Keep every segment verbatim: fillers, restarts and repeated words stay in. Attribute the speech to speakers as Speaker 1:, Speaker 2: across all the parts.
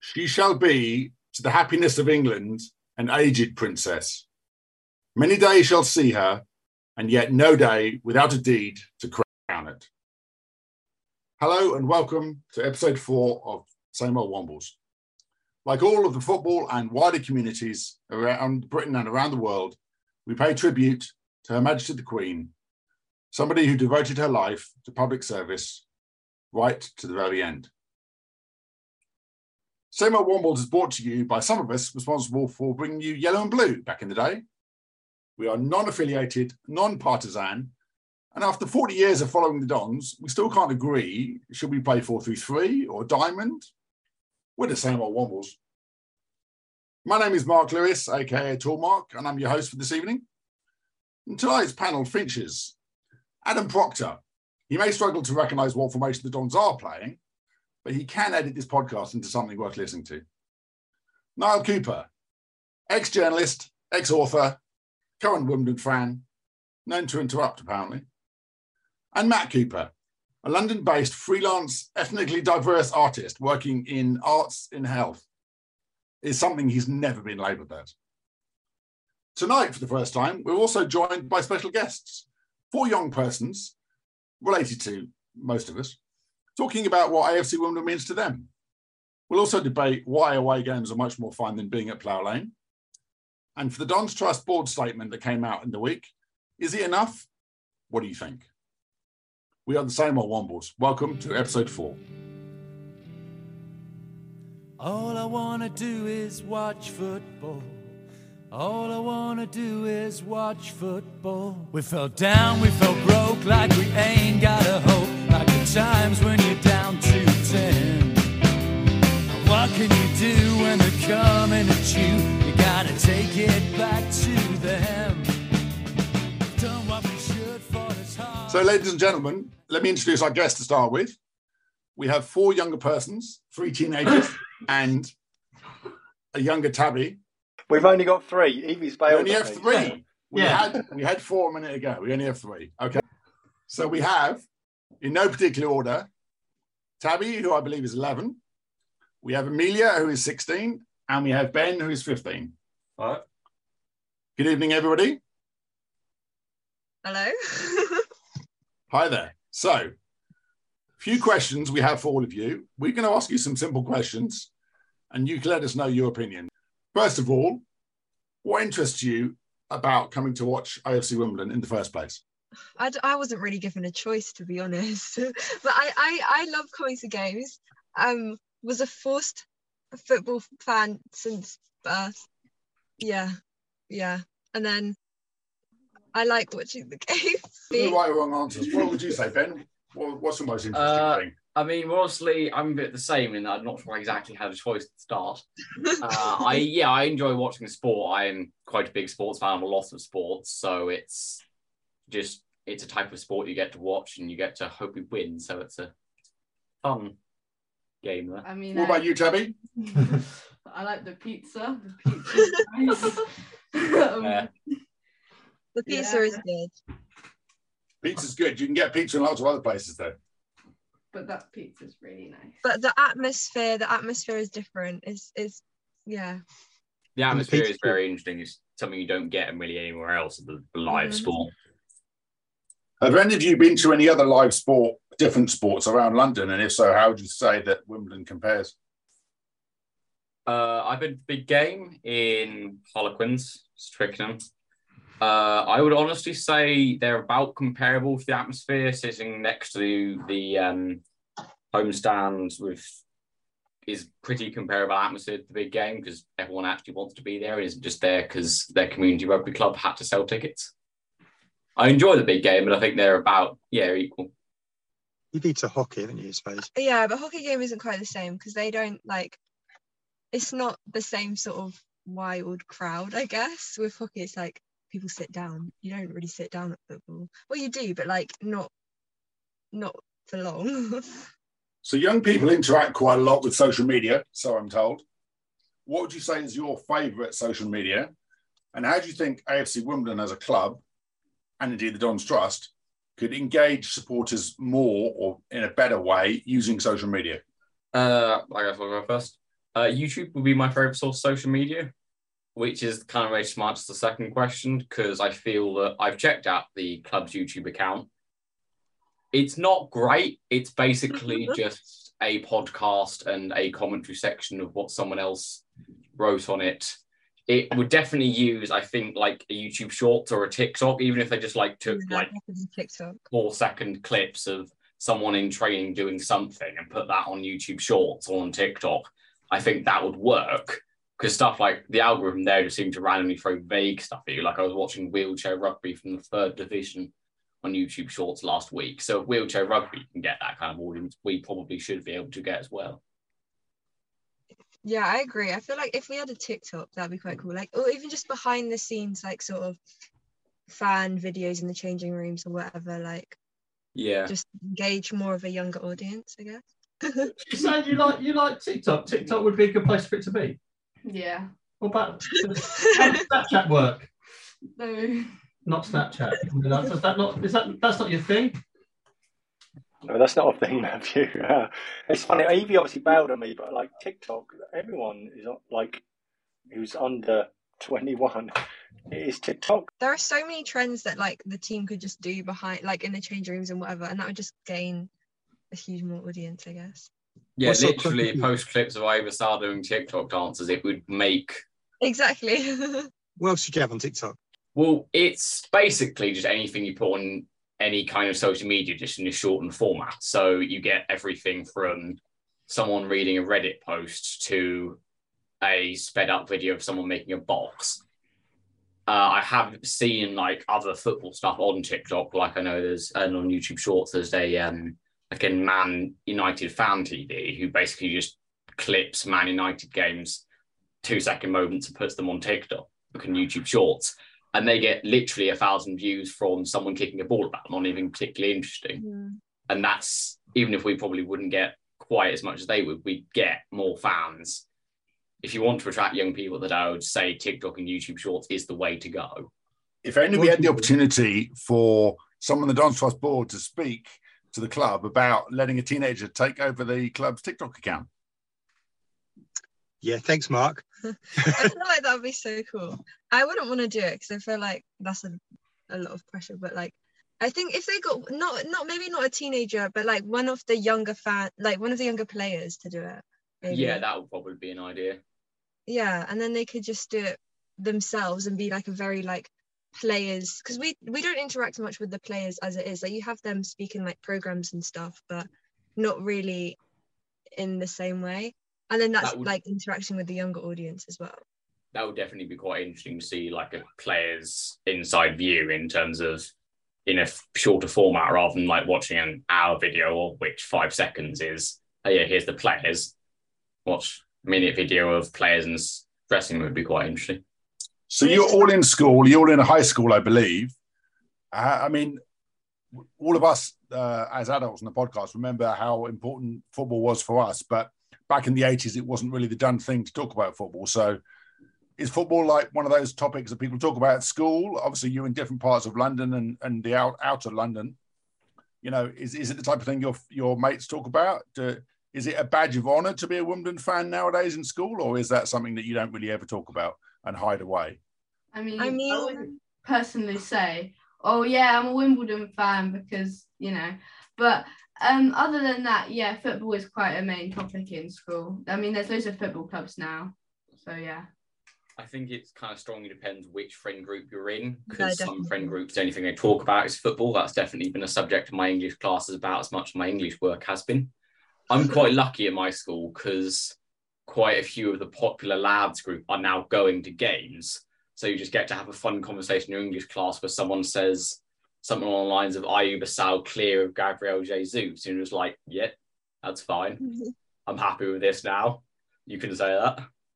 Speaker 1: She shall be to the happiness of England an aged princess. Many days shall see her, and yet no day without a deed to crown it. Hello and welcome to episode four of Same Old Wombles. Like all of the football and wider communities around Britain and around the world, we pay tribute to Her Majesty the Queen, somebody who devoted her life to public service right to the very end. Same Old Wombles is brought to you by some of us responsible for bringing you Yellow and Blue back in the day. We are non-affiliated, non-partisan, and after forty years of following the Dons, we still can't agree, should we play four three three or Diamond? We're the Same Old Wombles. My name is Mark Lewis, aka Tall Mark, and I'm your host for this evening. And tonight's panel features Adam Proctor. He may struggle to recognise what formation the Dons are playing, but he can edit this podcast into something worth listening to. Niall Cooper, ex-journalist, ex-author, current Wimbledon fan, known to interrupt apparently. And Matt Cooper, a London-based freelance, ethnically diverse artist working in arts in health, is something he's never been labelled as. Tonight, for the first time, we're also joined by special guests, four young persons, related to most of us, talking about what A F C Wimbledon means to them. We'll also debate why away games are much more fun than being at Plough Lane. And for the Dons Trust board statement that came out in the week, is it enough? What do you think? We are the Same Old Wombles. Welcome to episode four.
Speaker 2: All I wanna do is watch football. All I wanna do is watch football. We fell down, we fell broke, like we ain't got a hope. Like the times when you're down to ten. And what can you do when they're coming at you? You gotta take it back to them. Done what we should for this heart.
Speaker 1: So, ladies and gentlemen, let me introduce our guest to start with. We have four younger persons, three teenagers, and a younger Tabby.
Speaker 3: We've only got three. Evie's bailed.
Speaker 1: We only have three.
Speaker 3: Yeah.
Speaker 1: We
Speaker 3: yeah.
Speaker 1: had we had four a minute ago. We only have three. Okay. So we have, in no particular order, Tabby, who I believe is eleven. We have Amelia, who is sixteen, and we have Ben, who is fifteen.
Speaker 3: All right.
Speaker 1: Good evening, everybody.
Speaker 4: Hello.
Speaker 1: Hi there. So, a few questions we have for all of you. We're going to ask you some simple questions, and you can let us know your opinion. First of all, what interests you about coming to watch A F C Wimbledon in the first place?
Speaker 4: I, d- I wasn't really given a choice, to be honest. But I, I, I love coming to games. Um, was a forced football fan since birth. Yeah, yeah. And then I like watching the games.
Speaker 1: The right or wrong answers. What would you say, Ben? What, what's the most interesting
Speaker 5: uh,
Speaker 1: thing?
Speaker 5: I mean, honestly, I'm a bit the same in that I'm not sure I exactly had a choice to start. uh, I yeah, I enjoy watching sport. I am quite a big sports fan of a lot of sports, so it's just it's a type of sport you get to watch and you get to hope you win. So it's a fun game. There.
Speaker 6: I mean,
Speaker 1: what
Speaker 6: I,
Speaker 1: about you, Tabby?
Speaker 6: I like the pizza. The pizza's nice. um,
Speaker 5: yeah.
Speaker 4: The pizza
Speaker 6: yeah.
Speaker 4: is good.
Speaker 1: Pizza's good. You can get pizza in lots of other places, though.
Speaker 6: But that pizza's really nice.
Speaker 4: But the atmosphere, the atmosphere is different. Is is yeah.
Speaker 5: The atmosphere is very interesting. It's something you don't get really anywhere else at the live
Speaker 4: Mm-hmm.
Speaker 5: sport.
Speaker 1: Have any of you been to any other live sport, different sports around London? And if so, how would you say that Wimbledon compares?
Speaker 5: Uh, I've been to Big Game in Harlequins, Twickenham. Uh, I would honestly say they're about comparable to the atmosphere, sitting next to the um, home stands with is pretty comparable atmosphere to the Big Game because everyone actually wants to be there and isn't just there because their community rugby club had to sell tickets. I enjoy the Big Game, but I think they're about, yeah, equal.
Speaker 7: You beat to hockey, haven't you, I suppose?
Speaker 4: Yeah, but hockey game isn't quite the same because they don't like. It's not the same sort of wild crowd, I guess. With hockey, it's like. People sit down. You don't really sit down at football. Well, you do, but like not, not for long.
Speaker 1: So young people interact quite a lot with social media, so I'm told. What would you say is your favourite social media? And how do you think A F C Wimbledon as a club, and indeed the Dons Trust, could engage supporters more or in a better way using social media?
Speaker 5: Uh, I guess I'll go first. Uh, YouTube would be my favorite source of social media, which is kind of very smart to the second question, because I feel that I've checked out the club's YouTube account. It's not great. It's basically just a podcast and a commentary section of what someone else wrote on it. It would definitely use, I think, like a YouTube Shorts or a TikTok, even if they just like took
Speaker 4: Yeah,
Speaker 5: like
Speaker 4: TikTok.
Speaker 5: four second clips of someone in training doing something and put that on YouTube Shorts or on TikTok. I think that would work, because stuff like the algorithm there just seemed to randomly throw vague stuff at you. Like I was watching wheelchair rugby from the third division on YouTube Shorts last week. So if wheelchair rugby can get that kind of audience, we probably should be able to get as well.
Speaker 4: Yeah, I agree. I feel like if we had a TikTok, that'd be quite cool. Like, or even just behind the scenes, like sort of fan videos in the changing rooms or whatever. Like,
Speaker 5: Yeah.
Speaker 4: just engage more of a younger audience, I guess.
Speaker 8: You saying you like you like TikTok? TikTok would be a good place for it to be.
Speaker 6: Yeah.
Speaker 8: What about how does Snapchat work?
Speaker 6: No.
Speaker 8: Not Snapchat. I mean, that- Is that not? Is that that's not your thing?
Speaker 3: No, that's not a thing, Matthew. Uh, it's funny. Evie obviously bailed on me, but like TikTok, everyone is like who's under twenty-one is TikTok.
Speaker 4: There are so many trends that like the team could just do behind, like in the change rooms and whatever, and that would just gain a huge more audience, I guess.
Speaker 5: Yeah,
Speaker 7: What sort of
Speaker 5: literally
Speaker 7: clip-
Speaker 5: post clips of Ivor Sar doing TikTok dances. It would make,
Speaker 4: Exactly.
Speaker 7: What else did you have on TikTok?
Speaker 5: well, it's basically just anything you put on any kind of social media, just in a shortened format. So you get everything from someone reading a Reddit post to a sped up video of someone making a box. Uh, I have seen like other football stuff on TikTok. Like I know there's, and on YouTube Shorts, there's a um, like a Man United fan T V who basically just clips Man United games, two second moments, and puts them on TikTok and YouTube Shorts. And they get literally a thousand views from someone kicking a ball about, not even particularly interesting.
Speaker 4: Mm.
Speaker 5: And that's, even if we probably wouldn't get quite as much as they would, we'd get more fans. If you want to attract young people, that I would say TikTok and YouTube Shorts is the way to go.
Speaker 1: If only we had the opportunity for someone on the Dons Trust board to speak to the club about letting a teenager take over the club's TikTok account.
Speaker 7: Yeah, thanks, Mark.
Speaker 4: I feel like that would be so cool. I wouldn't want to do it because I feel like that's a, a lot of pressure. But like, I think if they got not not maybe not a teenager, but like one of the younger fan, like one of the younger players to do it. Maybe.
Speaker 5: Yeah, that would probably be an idea.
Speaker 4: Yeah, and then they could just do it themselves and be like a very like players, because we we don't interact much with the players as it is. Like you have them speaking like programs and stuff, but not really in the same way. And then that's
Speaker 5: That would-
Speaker 4: like interacting with the younger audience as well.
Speaker 5: That would definitely be quite interesting to see, like a player's inside view in terms of in a f- shorter format, rather than like watching an hour video of which five seconds is, oh yeah, here's the players. Watch a minute video of players and s- dressing room would be quite interesting.
Speaker 1: So you're all in school, you're all in a high school, I believe. Uh, I mean, all of us uh, as adults on the podcast remember how important football was for us, but back in the eighties, it wasn't really the done thing to talk about football. So is football like one of those topics that people talk about at school? Obviously, you're in different parts of London and, and the out, outer London. You know, is, is it the type of thing your your mates talk about? Do, is it a badge of honour to be a Wimbledon fan nowadays in school, or is that something that you don't really ever talk about and hide away?
Speaker 6: I mean,
Speaker 4: I
Speaker 6: I
Speaker 4: mean-
Speaker 6: wouldn't personally say, oh yeah, I'm a Wimbledon fan because, you know, but um, other than that, yeah, football is quite a main topic in school. I mean, there's loads of football clubs now, so yeah.
Speaker 5: I think it kind of strongly depends which friend group you're in,
Speaker 4: Yeah,
Speaker 5: because some
Speaker 4: definitely.
Speaker 5: friend groups, the only thing they talk about is football. That's definitely been a subject of my English classes about as much as my English work has been. I'm quite lucky at my school because quite a few of the popular lads group are now going to games. So you just get to have a fun conversation in your English class where someone says something along the lines of Ayuba Sal clear of Gabriel Jesus. And you're just like, yeah, that's fine. I'm happy with this now. You can say that.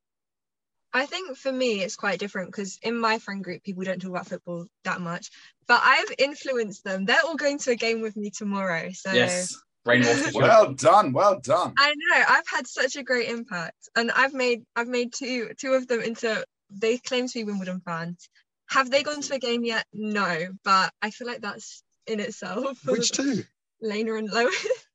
Speaker 4: I think for me it's quite different because in my friend group people don't talk about football that much, but I've influenced them. They're all going to a game with me tomorrow, so
Speaker 5: Yes. Rainwater
Speaker 1: Well done, well done.
Speaker 4: I know I've had such a great impact, and I've made I've made two two of them into, they claim to be Wimbledon fans. Have they gone to a game yet? No, but I feel like that's in itself.
Speaker 7: Which two?
Speaker 4: Lena and Lois.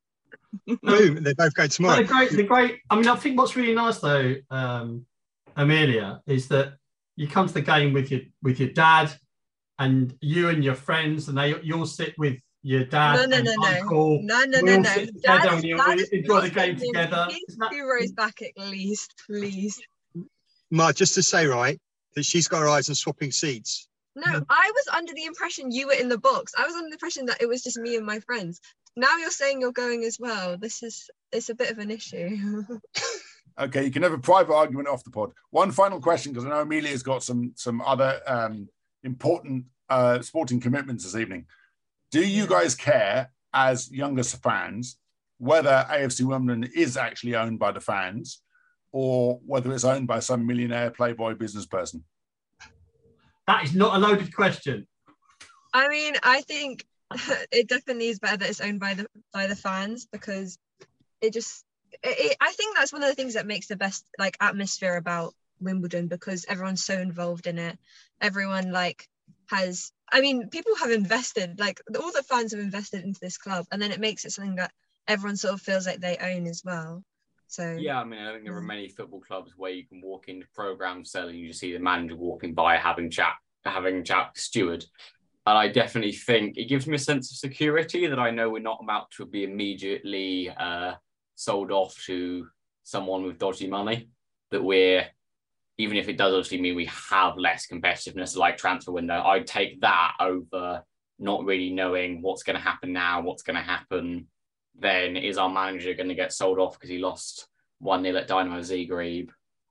Speaker 7: Boom, they both go
Speaker 8: But
Speaker 7: tomorrow.
Speaker 8: the great, the great. I mean, I think what's really nice though, um, Amelia, is that you come to the game with your with your dad, and you and your friends, and they you'll sit with your dad
Speaker 4: No, no,
Speaker 8: and
Speaker 4: no, no.
Speaker 8: uncle.
Speaker 4: No, no,
Speaker 8: We
Speaker 4: no,
Speaker 8: all
Speaker 4: no.
Speaker 8: sit together
Speaker 4: Dad,
Speaker 8: and you
Speaker 4: Dad is
Speaker 8: enjoy
Speaker 4: not
Speaker 8: the game
Speaker 4: staying
Speaker 8: together.
Speaker 4: in
Speaker 8: Isn't that-
Speaker 4: two rows back at least, please.
Speaker 7: Mark, just to say, right, that she's got her eyes on swapping seats.
Speaker 4: No, I was under the impression you were in the box. I was under the impression that it was just me and my friends. Now you're saying you're going as well. This is it's a bit of an issue.
Speaker 1: Okay, you can have a private argument off the pod. One final question, because I know Amelia's got some some other um, important uh, sporting commitments this evening. Do you guys care, as younger fans, whether A F C Wimbledon is actually owned by the fans or whether it's owned by some millionaire playboy business person?
Speaker 8: That is not a loaded question.
Speaker 4: I mean, I think it definitely is better that it's owned by the by the fans, because it just it, it, I think that's one of the things that makes the best like atmosphere about Wimbledon, because everyone's so involved in it. Everyone like has I mean people have invested, like all the fans have invested into this club, and then it makes it something that everyone sort of feels like they own as well. So
Speaker 5: Yeah, I mean, I think there are many football clubs where you can walk into programs selling, you just see the manager walking by having chat, having chat with the steward. And I definitely think it gives me a sense of security that I know we're not about to be immediately uh, sold off to someone with dodgy money, that we're, even if it does obviously mean we have less competitiveness like transfer window, I'd take that over not really knowing what's going to happen now, what's going to happen then. Is our manager going to get sold off because he lost one nil at Dynamo Zagreb?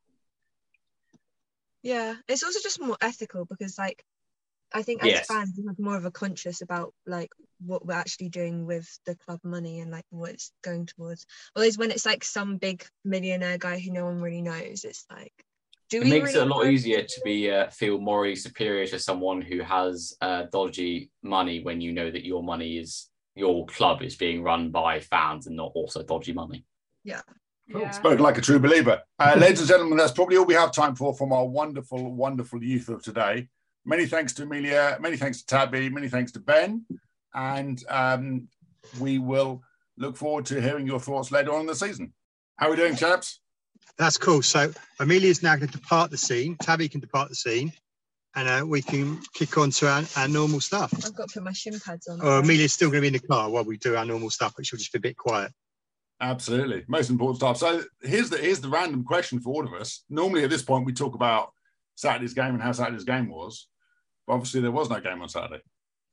Speaker 4: yeah, it's also just more ethical, because like I think as
Speaker 5: Yes.
Speaker 4: fans we have more of a conscious about like what we're actually doing with the club money and like what it's going towards. Whereas when it's like some big millionaire guy who no one really knows, it's like, do
Speaker 5: It
Speaker 4: we
Speaker 5: makes
Speaker 4: really
Speaker 5: it a lot
Speaker 4: know?
Speaker 5: easier to be uh, feel morally superior to someone who has uh, dodgy money when you know that your money is, your club is being run by fans and not also dodgy money.
Speaker 4: Yeah.
Speaker 6: Yeah.
Speaker 1: Spoken like a true believer. Uh, ladies and gentlemen, that's probably all we have time for from our wonderful, wonderful youth of today. Many thanks to Amelia, many thanks to Tabby, many thanks to Ben, and um, we will look forward to hearing your thoughts later on in the season. How are we doing, chaps?
Speaker 7: That's cool. So Amelia's now going to depart the scene. Tabby can depart the scene, and uh, we can kick on to our, our normal stuff.
Speaker 4: I've got to put my shin pads on.
Speaker 7: Or Amelia's still going to be in the car while we do our normal stuff, but she'll just be a bit quiet.
Speaker 1: Absolutely. Most important stuff. So here's the here's the random question for all of us. Normally at this point we talk about Saturday's game and how Saturday's game was, but obviously there was no game on Saturday.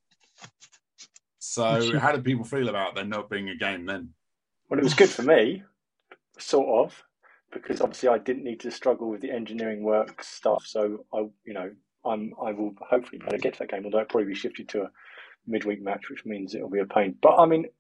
Speaker 1: So how did people feel about there not being a game then?
Speaker 3: Well, it was good for me, sort of, because obviously I didn't need to struggle with the engineering work stuff. So I, you know, I'm I will hopefully be able to get to that game, although it'll probably be shifted to a midweek match, which means it'll be a pain. But I mean,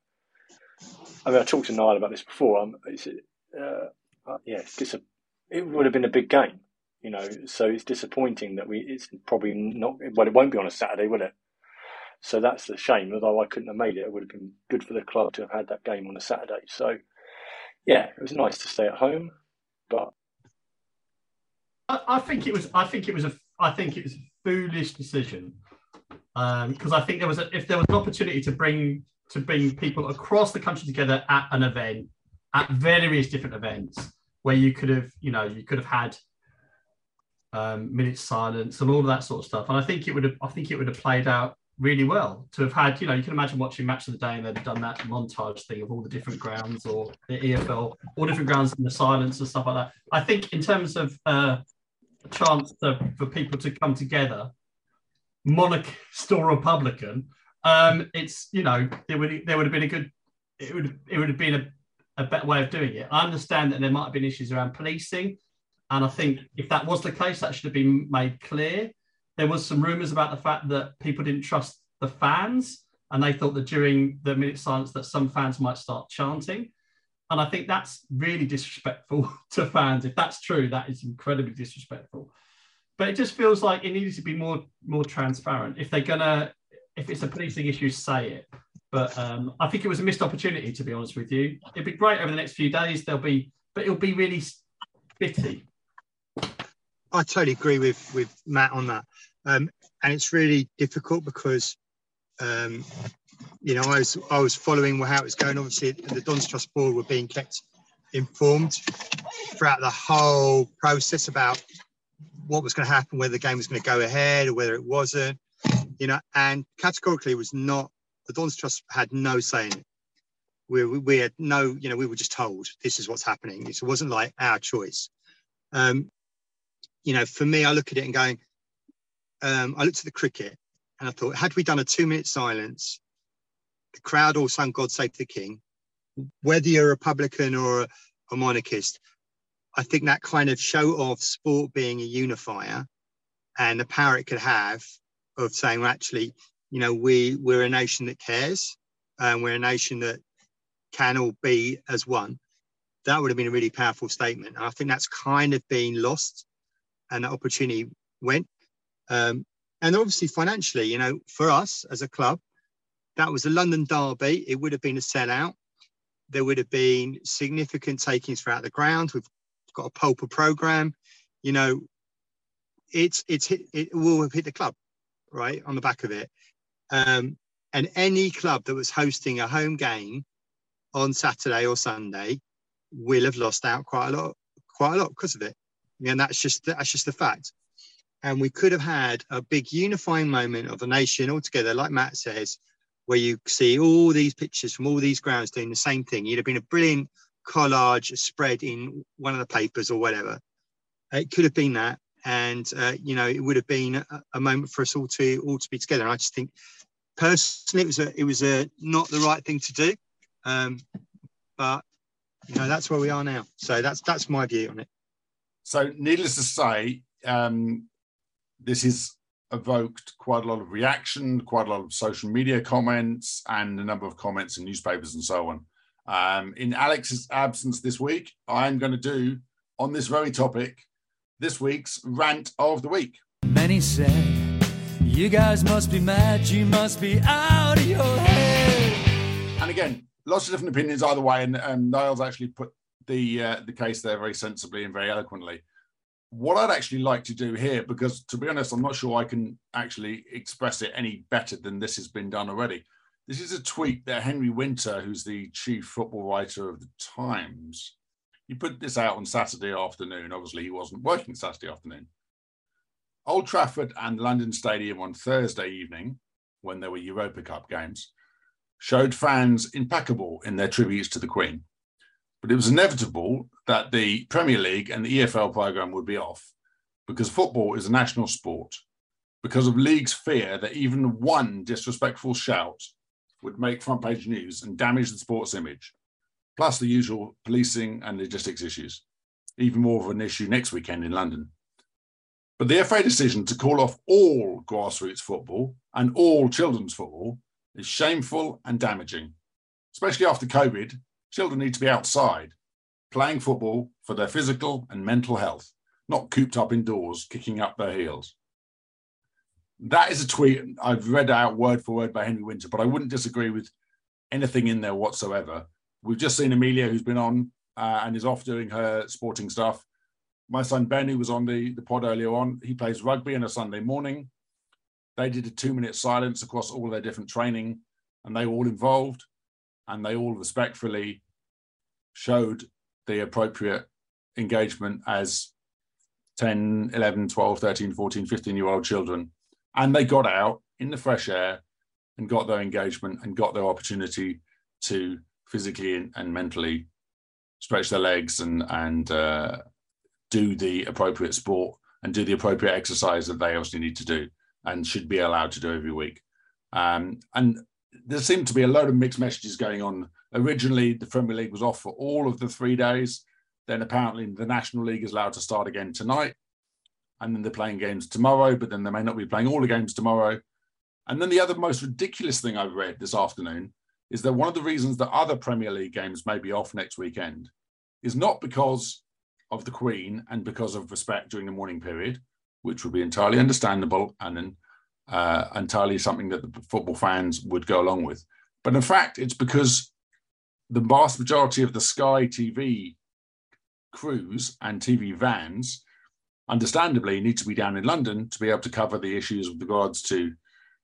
Speaker 3: I mean, I talked to Niall about this before. Um, it's, uh, uh, yeah, it's dis- it would have been a big game, you know. So it's disappointing that we. It's probably not. Well, it won't be on a Saturday, will it? So that's the shame. Although I couldn't have made it, it would have been good for the club to have had that game on a Saturday. So yeah, it was nice to stay at home, but
Speaker 8: I, I think it was. I think it was a. I think it was a foolish decision because um, I think there was a, if there was an opportunity to bring to bring people across the country together at an event, at various different events, where you could have, you know, you could have had um, minutes silence and all of that sort of stuff. And I think it would have. I think it would have played out really well to have had, you know, you can imagine watching Match of the Day and they'd have done that montage thing of all the different grounds, or the E F L, all different grounds in the silence and stuff like that. I think in terms of uh, a chance to, for people to come together, monarchist or Republican, um, it's, you know, there would there would have been a good, it would it would have been a, a better way of doing it. I understand that there might have been issues around policing, and I think if that was the case, that should have been made clear. There was some rumours about the fact that people didn't trust the fans, and they thought that during the minute silence that some fans might start chanting. And I think that's really disrespectful to fans. If that's true, that is incredibly disrespectful. But it just feels like it needed to be more more transparent. If they're gonna, if it's a policing issue, say it. But um, I think it was a missed opportunity, to be honest with you. It'd be great over the next few days. There'll be, but it'll be really bitty.
Speaker 7: I totally agree with, with Matt on that. Um, and it's really difficult because um, you know, I was I was following how it was going. Obviously, the Dons Trust board were being kept informed throughout the whole process about what was going to happen, whether the game was going to go ahead or whether it wasn't, you know, and categorically it was not, the Dons Trust had no say in it. We, we, we had no, you know, we were just told this is what's happening. It wasn't like our choice. Um, you know, for me, I look at it and going, um, I looked at the cricket and I thought, had we done a two minute silence, the crowd all sung God Save the King, whether you're a Republican or a, a monarchist, I think that kind of show of sport being a unifier and the power it could have of saying, well, actually, you know, we, we're a nation that cares and we're a nation that can all be as one. That would have been a really powerful statement. And I think that's kind of been lost and that opportunity went. Um, and obviously financially, you know, for us as a club, that was a London derby. It would have been a sellout. There would have been significant takings throughout the ground. We've got a Pulper program. You know, it's it's hit, it will have hit the club, right, on the back of it. Um, and any club that was hosting a home game on Saturday or Sunday will have lost out quite a lot, quite a lot because of it. And that's just that's just the fact. And we could have had a big unifying moment of the nation all together, like Matt says, where you see all these pictures from all these grounds doing the same thing. You'd have been a brilliant collage spread in one of the papers or whatever. It could have been that. And, uh, you know, it would have been a, a moment for us all to all to be together. And I just think, personally, it was a, it was a, not the right thing to do. Um, but, you know, that's where we are now. So that's that's my view on it.
Speaker 1: So needless to say, um, this has evoked quite a lot of reaction, quite a lot of social media comments, and a number of comments in newspapers and so on. Um, in Alex's absence this week, I'm going to do, on this very topic, this week's rant of the week.
Speaker 2: Many said, you guys must be mad, you must be out of your head.
Speaker 1: And again, lots of different opinions either way, and um, Niall's actually put the uh, the case there very sensibly and very eloquently. What I'd actually like to do here, because to be honest, I'm not sure I can actually express it any better than this has been done already. This is a tweet that Henry Winter, who's the chief football writer of the Times, he put this out on Saturday afternoon. Obviously, he wasn't working Saturday afternoon. Old Trafford and London Stadium on Thursday evening, when there were Europa Cup games, showed fans impeccable in their tributes to the Queen. But it was inevitable that the Premier League and the E F L programme would be off because football is a national sport, because of league's fear that even one disrespectful shout would make front page news and damage the sport's image, plus the usual policing and logistics issues, even more of an issue next weekend in London. But the F A decision to call off all grassroots football and all children's football is shameful and damaging, especially after COVID. Children need to be outside, playing football for their physical and mental health, not cooped up indoors, kicking up their heels. That is a tweet I've read out word for word by Henry Winter, but I wouldn't disagree with anything in there whatsoever. We've just seen Amelia, who's been on uh, and is off doing her sporting stuff. My son Ben, who was on the, the pod earlier on, he plays rugby on a Sunday morning. They did a two-minute silence across all their different training, and they were all involved. And they all respectfully showed the appropriate engagement as ten, eleven, twelve, thirteen, fourteen, fifteen-year-old children. And they got out in the fresh air and got their engagement and got their opportunity to physically and, and mentally stretch their legs and, and uh, do the appropriate sport and do the appropriate exercise that they obviously need to do and should be allowed to do every week. Um, and there seemed to be a load of mixed messages going on. Originally, the Premier League was off for all of the three days. Then apparently the National League is allowed to start again tonight. And then they're playing games tomorrow, but then they may not be playing all the games tomorrow. And then the other most ridiculous thing I've read this afternoon is that one of the reasons that other Premier League games may be off next weekend is not because of the Queen and because of respect during the mourning period, which would be entirely understandable and then Uh, entirely something that the football fans would go along with. But in fact, it's because the vast majority of the Sky T V crews and T V vans, understandably, need to be down in London to be able to cover the issues with regards to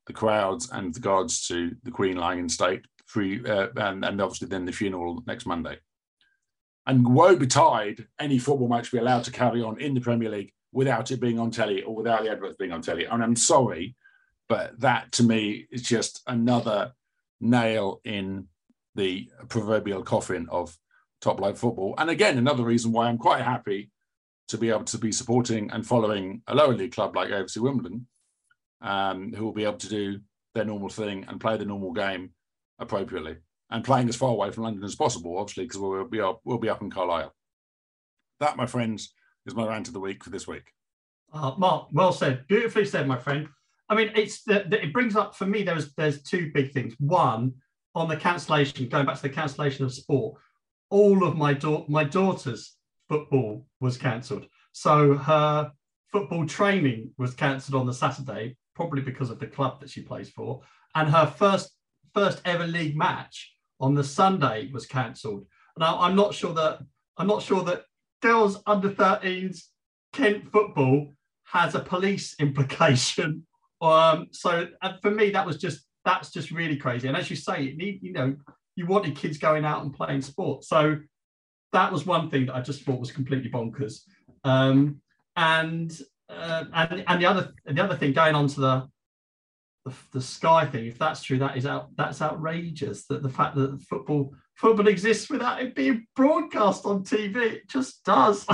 Speaker 1: the crowds and regards to the Queen lying in state, free, uh, and, and obviously then the funeral next Monday. And woe betide any football match be allowed to carry on in the Premier League without it being on telly or without the adverts being on telly. And I'm sorry, but that to me is just another nail in the proverbial coffin of top-flight football. And again, another reason why I'm quite happy to be able to be supporting and following a lower league club like A F C Wimbledon, um, who will be able to do their normal thing and play the normal game appropriately, and playing as far away from London as possible, obviously, because we'll be up, we'll be up in Carlisle. That, my friends, is my rant of the week for this week.
Speaker 8: Uh, Mark, well said, beautifully said, my friend. I mean, it's the, the, it brings up for me. There's there's two big things. One, on the cancellation, going back to the cancellation of sport, all of my da- my daughter's football was cancelled. So her football training was cancelled on the Saturday, probably because of the club that she plays for, and her first first ever league match on the Sunday was cancelled. Now, I'm not sure that I'm not sure that girls under thirteens Kent football has a police implication. Um, so uh, for me, that was just that's just really crazy. And as you say, it need, you know, you wanted kids going out and playing sport. So that was one thing that I just thought was completely bonkers. Um, and uh, and and the other the other thing, going on to the, the the Sky thing, if that's true, that is out that's outrageous. That the fact that football football exists without it being broadcast on T V, it just does.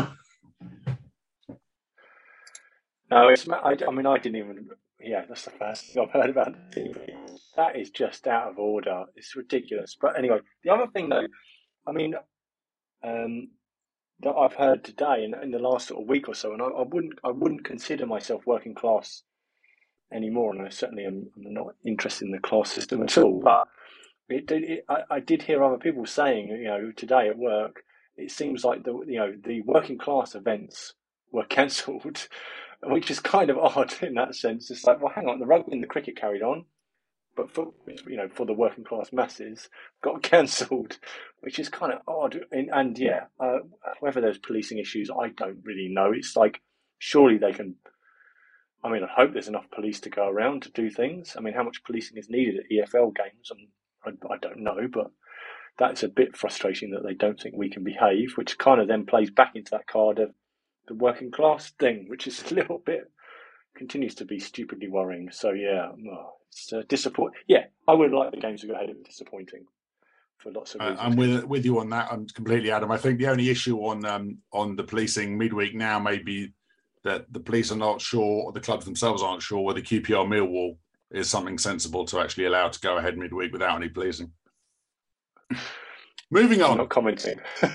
Speaker 3: No, it's. I, I mean, I didn't even. Yeah, that's the first thing I've heard about the T V. That is just out of order. It's ridiculous. But anyway, the other thing, though, I mean, um, that I've heard today in, in the last sort of week or so, and I, I wouldn't, I wouldn't consider myself working class anymore, and I certainly am I'm not interested in the class system at all. But it did. It, I, I did hear other people saying, you know, today at work, it seems like the you know the working class events were cancelled. Which is kind of odd in that sense. It's like, well, hang on, the rugby and the cricket carried on, but for you know, for the working class masses, got cancelled, which is kind of odd. And, and yeah, uh, whether there's policing issues, I don't really know. It's like, surely they can. I mean, I hope there's enough police to go around to do things. I mean, how much policing is needed at E F L games? And I, I don't know, but that's a bit frustrating that they don't think we can behave, which kind of then plays back into that card of the working class thing, which is a little bit continues to be stupidly worrying. So yeah, oh, it's uh, disappointing. Yeah, I would like the games to go ahead. It was disappointing for lots of reasons.
Speaker 1: I'm with with you on that. I'm completely, Adam. I think the only issue on um, on the policing midweek now may be that the police are not sure, or the clubs themselves aren't sure, whether Q P R Millwall is something sensible to actually allow to go ahead midweek without any policing. Moving on.
Speaker 3: I'm not commenting.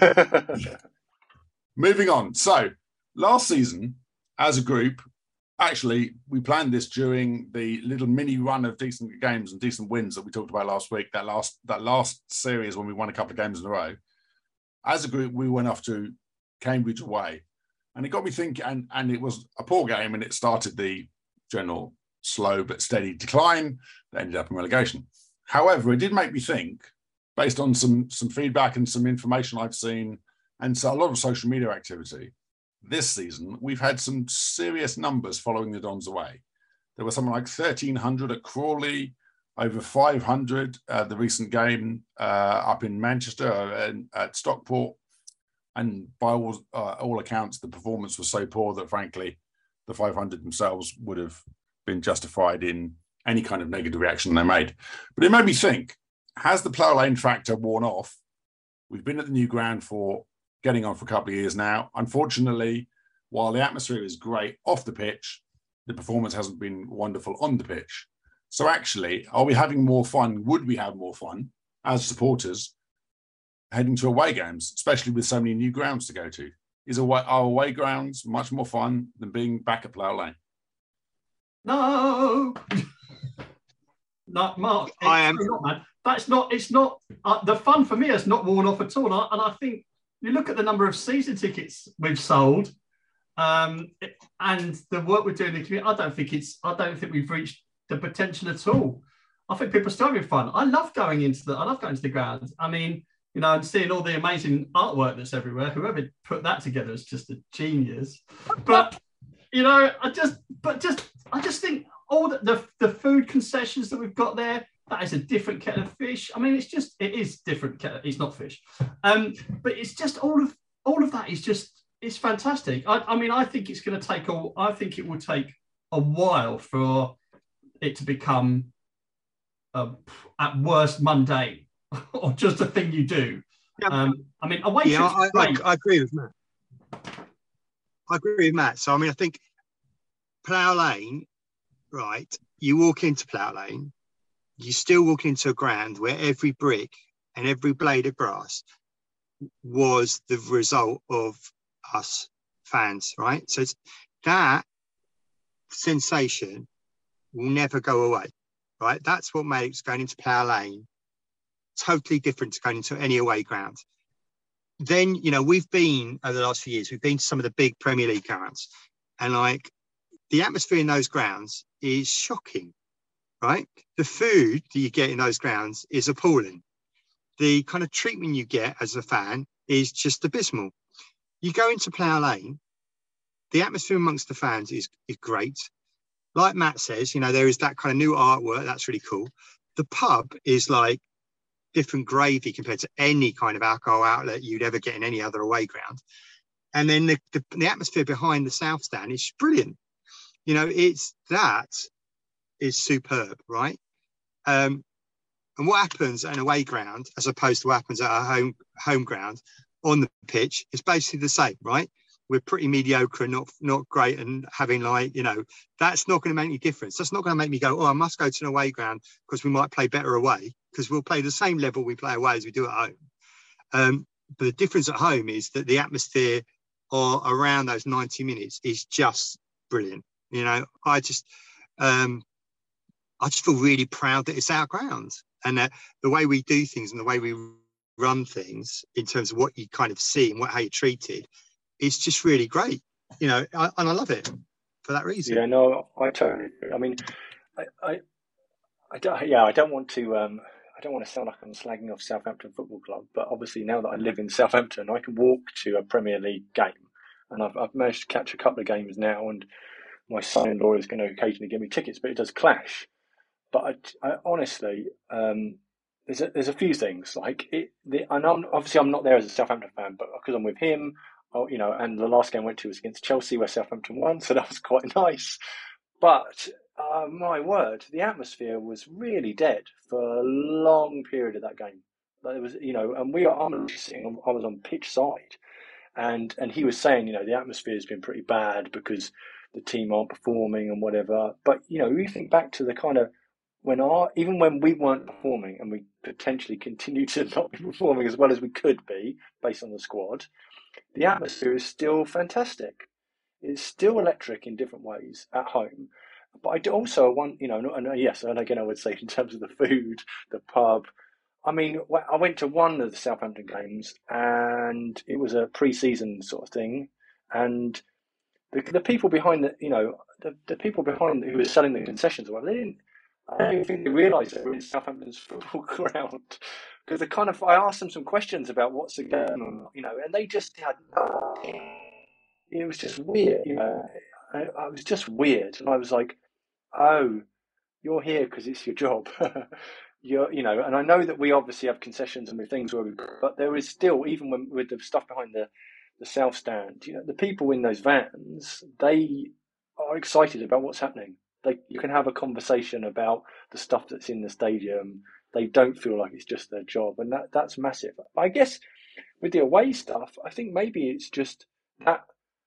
Speaker 1: Moving on. So. Last season, as a group, actually, we planned this during the little mini run of decent games and decent wins that we talked about last week, that last that last series when we won a couple of games in a row. As a group, we went off to Cambridge away. And it got me thinking, and, and it was a poor game, and it started the general slow but steady decline that ended up in relegation. However, it did make me think, based on some, some feedback and some information I've seen, and so a lot of social media activity, this season, we've had some serious numbers following the Dons away. There was something like thirteen hundred at Crawley, over five hundred at the recent game uh, up in Manchester and at Stockport. And by all, uh, all accounts, the performance was so poor that, frankly, the five hundred themselves would have been justified in any kind of negative reaction they made. But it made me think, has the Plough Lane factor worn off? We've been at the new ground for getting on for a couple of years now. Unfortunately, while the atmosphere is great off the pitch, the performance hasn't been wonderful on the pitch. So actually, are we having more fun? Would we have more fun as supporters heading to away games, especially with so many new grounds to go to? Is away, our away grounds much more fun than being back at Plough Lane?
Speaker 8: No, not Mark.
Speaker 7: I am.
Speaker 8: Not, man. That's not. It's not. Uh, the fun for me has not worn off at all. And I, and I think. You look at the number of season tickets we've sold, um, and the work we're doing in the community. I don't think it's. I don't think we've reached the potential at all. I think people are still having fun. I love going into the. I love going to the grounds. I mean, you know, and seeing all the amazing artwork that's everywhere. Whoever put that together is just a genius. But you know, I just. But just. I just think all the, the the food concessions that we've got there, that is a different kettle of fish. I mean, it's just it is different kettle. It's not fish, um, but it's just all of all of that is just it's fantastic. I, I mean, I think it's going to take a I think it will take a while for it to become uh, at worst mundane or just a thing you do.
Speaker 7: Yeah.
Speaker 8: Um, I mean, away
Speaker 7: Yeah,
Speaker 8: trips
Speaker 7: I,
Speaker 8: are
Speaker 7: I,
Speaker 8: great.
Speaker 7: I agree with Matt. I agree with Matt. So, I mean, I think Plough Lane, right, you walk into Plough Lane, you still walk into a ground where every brick and every blade of grass was the result of us fans, right? So it's, that sensation will never go away, right? That's what makes going into Plough Lane totally different to going into any away ground. Then, you know, we've been over the last few years, we've been to some of the big Premier League grounds, and like the atmosphere in those grounds is shocking, right? The food that you get in those grounds is appalling. The kind of treatment you get as a fan is just abysmal. You go into Plough Lane, the atmosphere amongst the fans is, is great. Like Matt says, you know, there is that kind of new artwork. That's really cool. The pub is like different gravy compared to any kind of alcohol outlet you'd ever get in any other away ground. And then the, the, the atmosphere behind the South Stand is brilliant. You know, it's that is superb, right? Um, and what happens at an away ground as opposed to what happens at a home home ground on the pitch is basically the same, right? We're pretty mediocre and not not great, and having like, you know, that's not going to make any difference. That's not going to make me go, oh, I must go to an away ground because we might play better away, because we'll play the same level we play away as we do at home. Um, but the difference at home is that the atmosphere or around those ninety minutes is just brilliant. You know, I just um, I just feel really proud that it's our ground, and that the way we do things and the way we run things in terms of what you kind of see and what how you're treated, it's just really great. You know, I, and I love it for that reason.
Speaker 3: Yeah, no, I totally agree. I mean, I, I, I don't, yeah, I don't want to, um, I don't want to sound like I'm slagging off Southampton Football Club, but obviously now that I live in Southampton, I can walk to a Premier League game, and I've, I've managed to catch a couple of games now, and my son-in-law is going to occasionally give me tickets, but it does clash. But I, I honestly, um, there's a, there's a few things like it. The, and I'm, obviously I'm not there as a Southampton fan, but because I'm with him, oh, you know, and the last game I went to was against Chelsea, where Southampton won, so that was quite nice. But uh, my word, the atmosphere was really dead for a long period of that game. Like it was, you know, and we are. I'm sitting, I was on pitch side, and and he was saying, you know, the atmosphere has been pretty bad because the team aren't performing and whatever. But you know, you think back to the kind of when our even when we weren't performing and we potentially continued to not be performing as well as we could be based on the squad, the atmosphere is still fantastic. It's still electric in different ways at home. But I do also want, you know, and yes, and again, I would say in terms of the food, the pub. I mean, I went to one of the Southampton games, and it was a pre-season sort of thing, and the the people behind the, you know, the, the people behind who were selling the concessions, well, they didn't. I don't even think they realised they were in Southampton's football ground, because they kind of. I asked them some questions about what's the game, you know, and they just had nothing. It was just weird, you know. I, I was just weird, and I was like, "Oh, you're here because it's your job." You're, you know, and I know that we obviously have concessions and things where we, but there is still, even when with the stuff behind the the South Stand, you know, the people in those vans, they are excited about what's happening. They, you can have a conversation about the stuff that's in the stadium. They don't feel like it's just their job, and that that's massive. I guess with the away stuff, I think maybe it's just that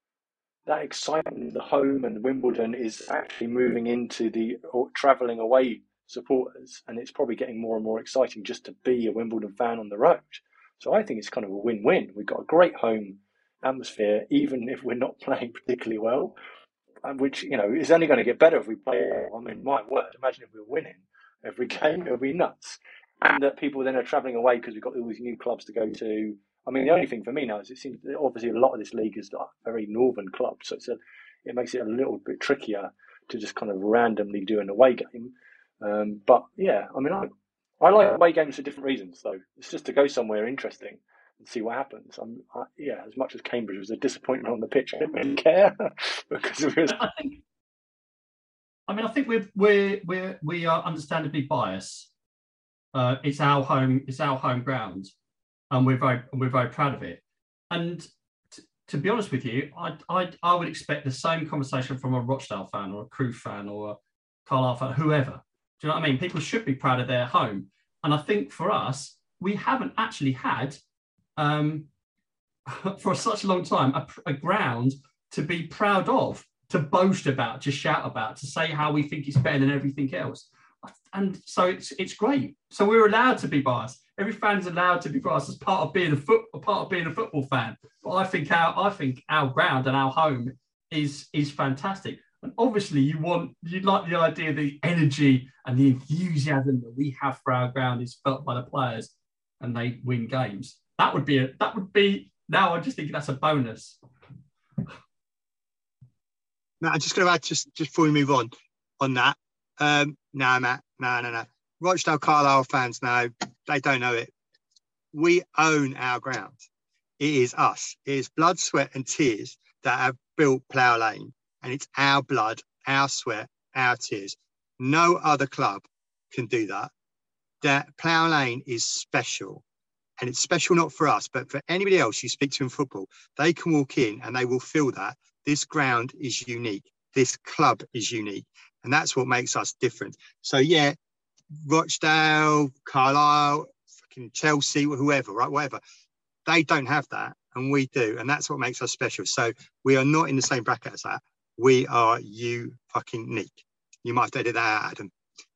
Speaker 3: that excitement, the home and Wimbledon is actually moving into the or travelling away supporters, and it's probably getting more and more exciting just to be a Wimbledon fan on the road. So I think it's kind of a win-win. We've got a great home atmosphere, even if we're not playing particularly well, which, you know, is only going to get better if we play well. I mean, my word, imagine if we were winning every game, it would be nuts. And that people then are travelling away because we've got all these new clubs to go to. I mean, the only thing for me now is it seems that obviously a lot of this league is a very northern club, so it's a, it makes it a little bit trickier to just kind of randomly do an away game. Um, but yeah, I mean, I I like away games for different reasons, though. It's just to go somewhere interesting and see what happens. I'm, I, yeah, as much as Cambridge was a disappointment on the pitch, I didn't really care because it was.
Speaker 8: I think I mean, I think we're we're we're we are understandably biased. Uh, it's our home. It's our home ground, and we're very we're very proud of it. And t- to be honest with you, I I I would expect the same conversation from a Rochdale fan or a Crewe fan or a Carlisle fan, whoever. Do you know what I mean? People should be proud of their home, and I think for us, we haven't actually had um, for such a long time a, a ground to be proud of, to boast about, to shout about, to say how we think it's better than everything else. And so it's it's great. So we're allowed to be biased. Every fan is allowed to be biased as part of being a foot, part of being a football fan. But I think our I think our ground and our home is is fantastic. And obviously, you want you like the idea, the energy and the enthusiasm that we have for our ground is felt by the players, and they win games. That would be a that would be now. I just think that's a bonus.
Speaker 7: Matt, I'm just going to add just just before we move on on that. Um, no, Matt, no, no, no. Rochdale Carlisle fans know they don't know it. We own our ground. It is us. It is blood, sweat, and tears that have built Plough Lane, and it's our blood, our sweat, our tears. No other club can do that. That Plough Lane is special, and it's special not for us, but for anybody else you speak to in football. They can walk in and they will feel that this ground is unique. This club is unique. And that's what makes us different. So, yeah, Rochdale, Carlisle, fucking Chelsea, whoever, right, whatever, they don't have that, and we do. And that's what makes us special. So we are not in the same bracket as that. We are you fucking unique. You might have to edit that out, Adam.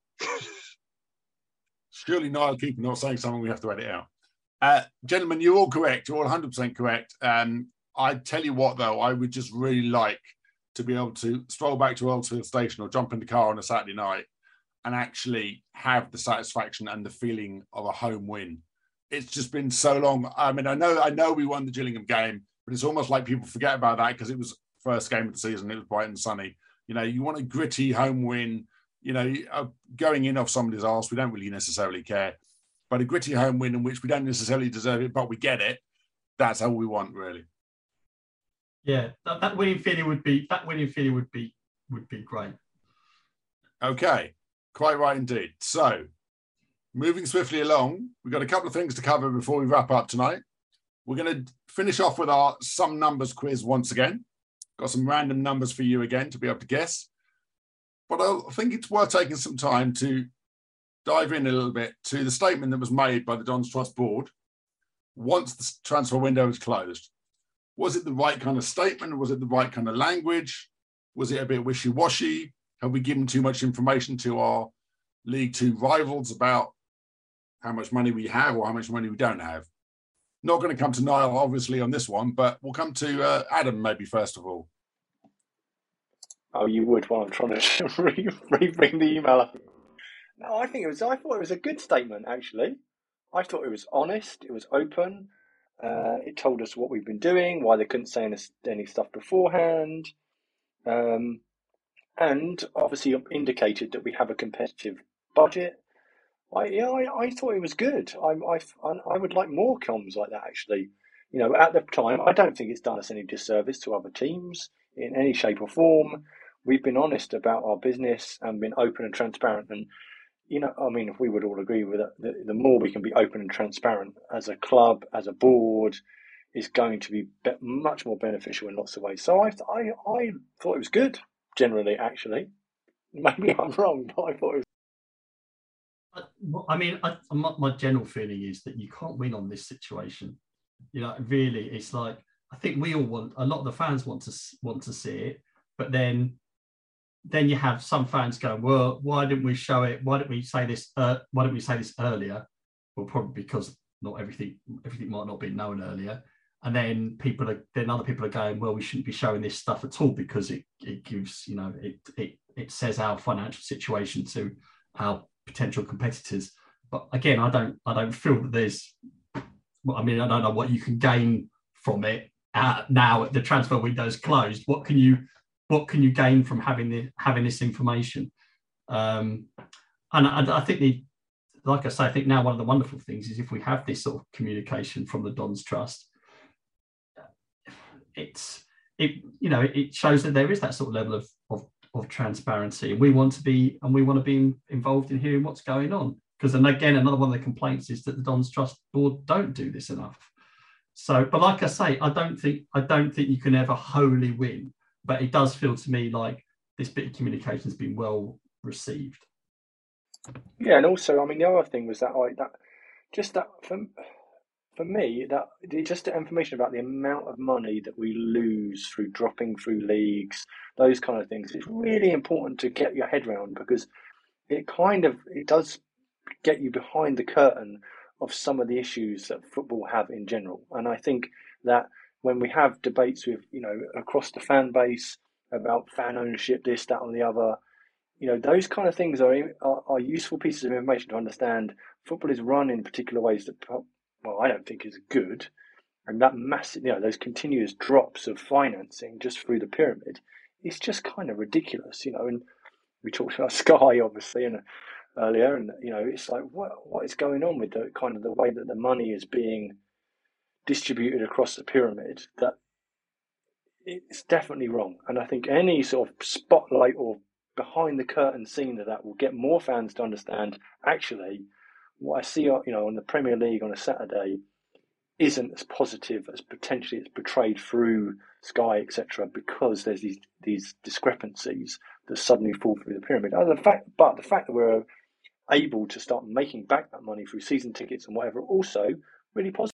Speaker 1: Surely Niall Cooper not saying something we have to edit out. Uh, gentlemen, you're all correct. You're all one hundred percent correct. Um, I tell you what, though, I would just really like to be able to stroll back to Earlsfield Station or jump in the car on a Saturday night and actually have the satisfaction and the feeling of a home win. It's just been so long. I mean, I know I know we won the Gillingham game, but it's almost like people forget about that because it was first game of the season. It was bright and sunny. You know, you want a gritty home win, you know, going in off somebody's arse, we don't really necessarily care. But a gritty home win in which we don't necessarily deserve it, but we get it, that's all we want, really.
Speaker 8: Yeah, that, that winning feeling would be that winning feeling would be would be great.
Speaker 1: Okay, quite right indeed. So, moving swiftly along, we've got a couple of things to cover before we wrap up tonight. We're going to finish off with our some numbers quiz once again. Got some random numbers for you again to be able to guess. But I think it's worth taking some time to dive in a little bit to the statement that was made by the Dons Trust Board once the transfer window was closed. Was it the right kind of statement? Was it the right kind of language? Was it a bit wishy-washy? Have we given too much information to our League Two rivals about how much money we have or how much money we don't have? Not going to come to Niall, obviously, on this one, but we'll come to uh, Adam, maybe, first of all.
Speaker 3: Oh, you would while I'm trying to re- re-bring the email up. No, I think it was, I thought it was a good statement, actually. I thought it was honest, it was open. Uh, it told us what we've been doing, why they couldn't say any, any stuff beforehand, um, and obviously indicated that we have a competitive budget. I yeah, I, I thought it was good. I, I I would like more comms like that. Actually, you know, at the time, I don't think it's done us any disservice to other teams in any shape or form. We've been honest about our business and been open and transparent. And you know, I mean, if we would all agree with it, the, the more we can be open and transparent as a club, as a board, is going to be, be much more beneficial in lots of ways. So I, I, I thought it was good, generally, actually. Maybe I'm wrong, but I thought it was.
Speaker 8: I mean, I, my, my general feeling is that you can't win on this situation. You know, really, it's like, I think we all want, a lot of the fans want to want to see it, but then then you have some fans going, well, why didn't we show it? Why didn't we say this? Uh, why didn't we say this earlier? Well, probably because not everything everything might not be known earlier. And then people are then other people are going, well, we shouldn't be showing this stuff at all because it it gives, you know, it it it says our financial situation to our potential competitors. But again, I don't I don't feel that there's. Well, I mean, I don't know what you can gain from it uh, now. The transfer window is closed. What can you What can you gain from having the having this information? Um, and I, I think the, like I say, I think now one of the wonderful things is if we have this sort of communication from the Dons Trust, it's it you know it shows that there is that sort of level of of, of transparency. We want to be, and we want to be involved in hearing what's going on. Because, and again, another one of the complaints is that the Dons Trust Board don't do this enough. So, but like I say, I don't think I don't think you can ever wholly win. But it does feel to me like this bit of communication has been well received.
Speaker 3: Yeah, and also, I mean, the other thing was that I that just that for for me that just the information about the amount of money that we lose through dropping through leagues, those kind of things. It's really important to get your head around because it kind of it does get you behind the curtain of some of the issues that football have in general. And I think that when we have debates with, you know, across the fan base about fan ownership, this, that, and the other, you know, those kind of things are, are, are useful pieces of information to understand football is run in particular ways that, well, I don't think is good. And that massive, you know, those continuous drops of financing just through the pyramid, it's just kind of ridiculous, you know. And we talked about Sky, obviously, and earlier, and you know, it's like what what is going on with the kind of the way that the money is being distributed across the pyramid? That it's definitely wrong, and I think any sort of spotlight or behind the curtain scene of that will get more fans to understand actually what I see, you know, on the Premier League on a Saturday isn't as positive as potentially it's portrayed through Sky, et cetera, because there's these these discrepancies that suddenly fall through the pyramid. And the fact, but the fact that we're able to start making back that money through season tickets and whatever, also really positive.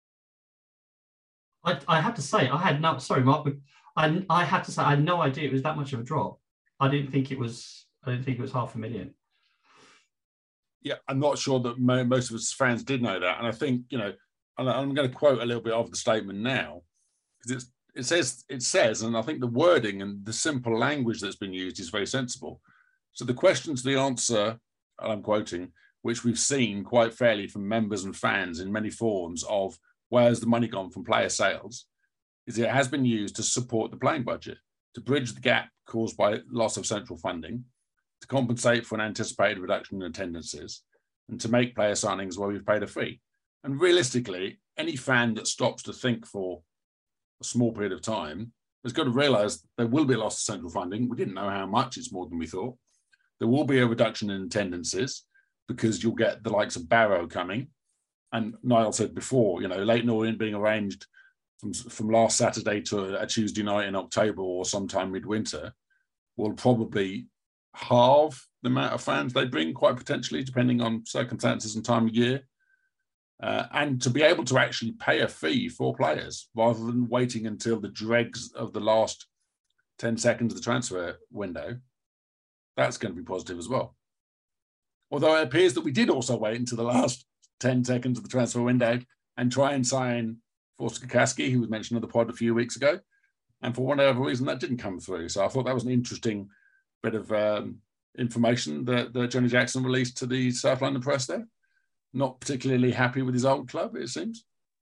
Speaker 8: I, I have to say, I had no, sorry, Mark, but I, I have to say, I had no idea it was that much of a drop. I didn't think it was, I didn't think it was half a million.
Speaker 1: Yeah, I'm not sure that mo- most of us fans did know that. And I think, you know, and I'm going to quote a little bit of the statement now, because it's, it says, it says, and I think the wording and the simple language that's been used is very sensible. So the question to the answer, and I'm quoting, which we've seen quite fairly from members and fans in many forms of where's the money gone from player sales, is it has been used to support the playing budget, to bridge the gap caused by loss of central funding, to compensate for an anticipated reduction in attendances, and to make player signings where we've paid a fee. And realistically, any fan that stops to think for a small period of time has got to realise there will be a loss of central funding. We didn't know how much, it's more than we thought. There will be a reduction in attendances because you'll get the likes of Barrow coming. And Niall said before, you know, Leyton Orient being arranged from, from last Saturday to a Tuesday night in October or sometime midwinter will probably halve the amount of fans they bring, quite potentially, depending on circumstances and time of year. Uh, and to be able to actually pay a fee for players rather than waiting until the dregs of the last ten seconds of the transfer window, that's going to be positive as well. Although it appears that we did also wait until the last ten seconds of the transfer window and try and sign Forster Kakaski, who was mentioned on the pod a few weeks ago. And for whatever reason, that didn't come through. So I thought that was an interesting bit of um, information that, that Johnny Jackson released to the South London press there. Not particularly happy with his old club, it seems.